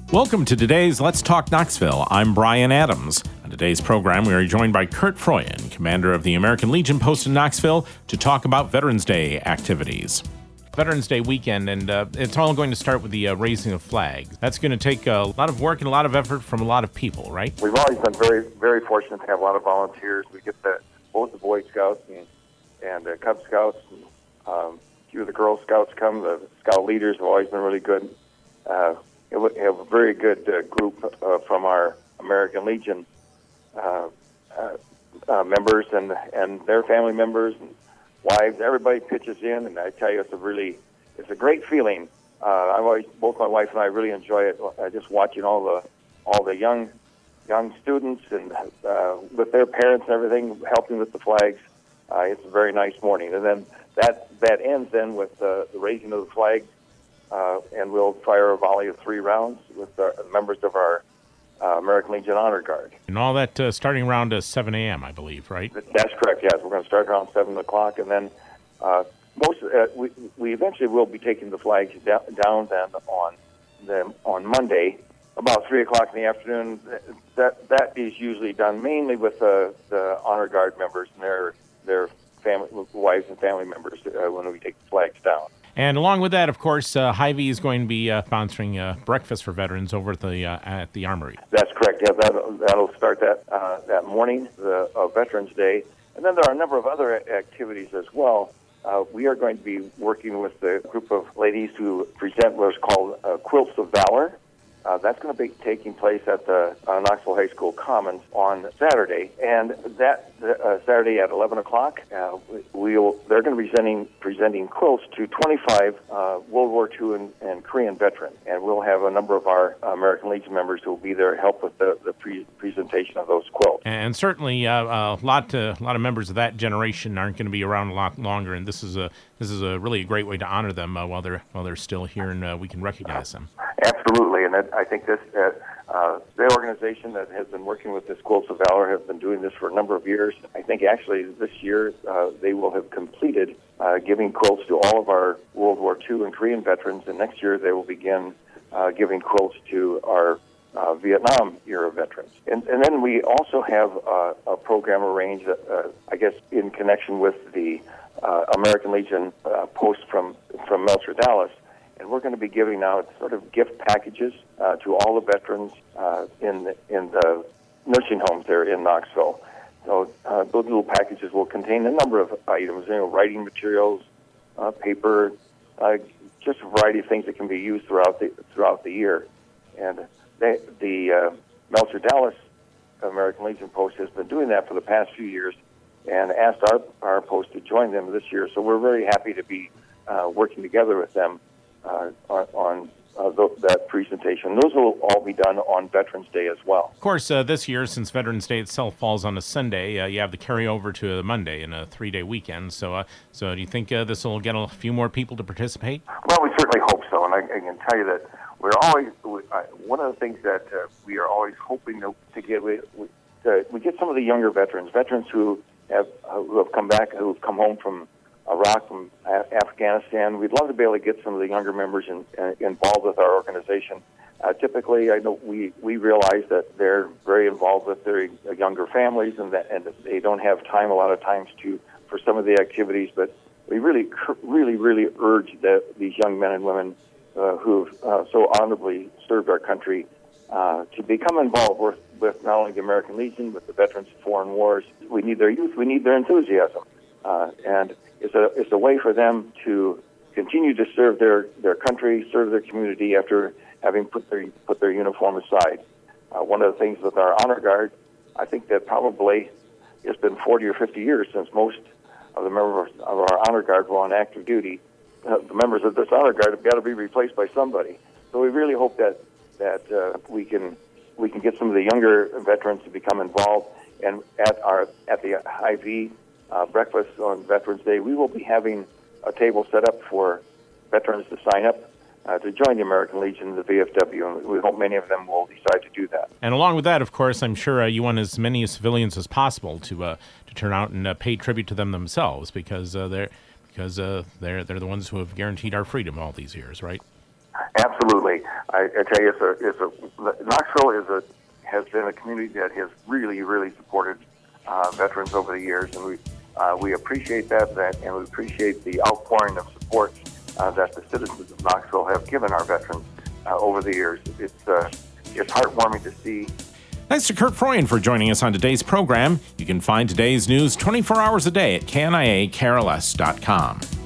Welcome to today's Let's Talk Knoxville. I'm Brian Adams. On today's program, we are joined by Kurt Froyen, commander of the American Legion post in Knoxville, to talk about Veterans Day activities. Veterans Day weekend, and it's all going to start with the raising of flags. That's going to take a lot of work and a lot of effort from a lot of people, right? We've always been very, very fortunate to have a lot of volunteers. We get both the Boy Scouts and the Cub Scouts, and a few of the Girl Scouts come. The Scout leaders have always been really good. We have a very good group from our American Legion members and their family members and wives. Everybody pitches in, and I tell you, it's a great feeling. Both my wife and I really enjoy it. Just watching all the young students and with their parents and everything, helping with the flags. It's a very nice morning, and then that ends then with the raising of the flag. And we'll fire a volley of 3 rounds with the members of our American Legion Honor Guard. And all that starting around 7 a.m., I believe, right? That's correct, yes. We're going to start around 7 o'clock, and then we eventually will be taking the flags down then on Monday, about 3 o'clock in the afternoon. That is usually done mainly with the Honor Guard members and their family, wives and family members when we take the flags down. And along with that, of course, Hy-Vee is going to be sponsoring breakfast for veterans over at the Armory. That's correct. Yeah, that'll start that morning of Veterans Day. And then there are a number of other activities as well. We are going to be working with a group of ladies who present what's called Quilts of Valor. That's going to be taking place at the Knoxville High School Commons on Saturday, and that Saturday at 11 o'clock, they're going to be presenting quilts to 25 World War II and Korean veterans, and we'll have a number of our American Legion members who will be there to help with the presentation of those quilts. And certainly, a lot of members of that generation aren't going to be around a lot longer, and this is a really great way to honor them while they're still here, and we can recognize them. Absolutely, and I think the organization that has been working with this Quilts of Valor have been doing this for a number of years. I think actually this year they will have completed giving quilts to all of our World War II and Korean veterans, and next year they will begin giving quilts to our Vietnam-era veterans. And then we also have a program arranged, I guess, in connection with the American Legion post from Melcher, Dallas. And we're going to be giving out sort of gift packages to all the veterans in the nursing homes there in Knoxville. So those little packages will contain a number of items, writing materials, paper, just a variety of things that can be used throughout the year. And the Melcher Dallas American Legion post has been doing that for the past few years, and asked our post to join them this year. So we're very happy to be working together with them on that presentation. Those will all be done on Veterans Day as well. Of course, this year, since Veterans Day itself falls on a Sunday, you have the carryover to a Monday in a 3-day weekend. So do you think this will get a few more people to participate? Well, we certainly hope so, and I can tell you that we're always one of the things that we are always hoping to get. We get some of the younger veterans who have come back, who've come home from Iraq, from Afghanistan. We'd love to be able to get some of the younger members involved with our organization. Typically, I know we realize that they're very involved with their younger families, and they don't have time a lot of times for some of the activities. But we really urge these young men and women who've so honorably served our country to become involved with not only the American Legion, but the Veterans of Foreign Wars. We need their youth. We need their enthusiasm, and it's a way for them to continue to serve their country, serve their community after having put their uniform aside. One of the things with our Honor Guard, I think that probably it's been 40 or 50 years since most of the members of our Honor Guard were on active duty. The members of this Honor Guard have got to be replaced by somebody. So we really hope that we can get some of the younger veterans to become involved. And at the Hy-Vee breakfast on Veterans Day, we will be having a table set up for veterans to sign up to join the American Legion, the VFW, and we hope many of them will decide to do that. And along with that, of course, I'm sure you want as many civilians as possible to turn out and pay tribute to them themselves, because they're the ones who have guaranteed our freedom all these years, right? Absolutely. I tell you, Knoxville has been a community that has really, really supported veterans over the years, and we appreciate that, and we appreciate the outpouring of support that the citizens of Knoxville have given our veterans over the years. It's heartwarming to see. Thanks to Kurt Froyen for joining us on today's program. You can find today's news 24 hours a day at kniakrls.com.